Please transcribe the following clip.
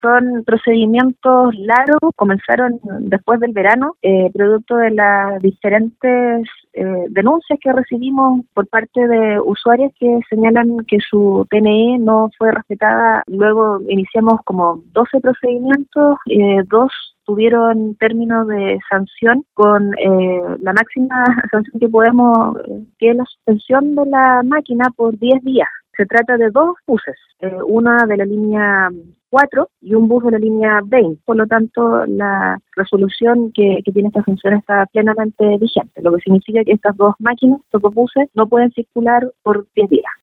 Son procedimientos largos, comenzaron después del verano, producto de las diferentes denuncias que recibimos por parte de usuarios que señalan que su PNE no fue respetada. Luego iniciamos como 12 procedimientos, 2 tuvieron términos de sanción con la máxima sanción que podemos, que es la suspensión de la máquina por 10 días. Se trata de 2 buses, una de la línea 4 y un bus de la línea 20. Por lo tanto, la resolución que tiene esta sanción está plenamente vigente, lo que significa que estas 2 máquinas, estos 2 buses, no pueden circular por 10 días.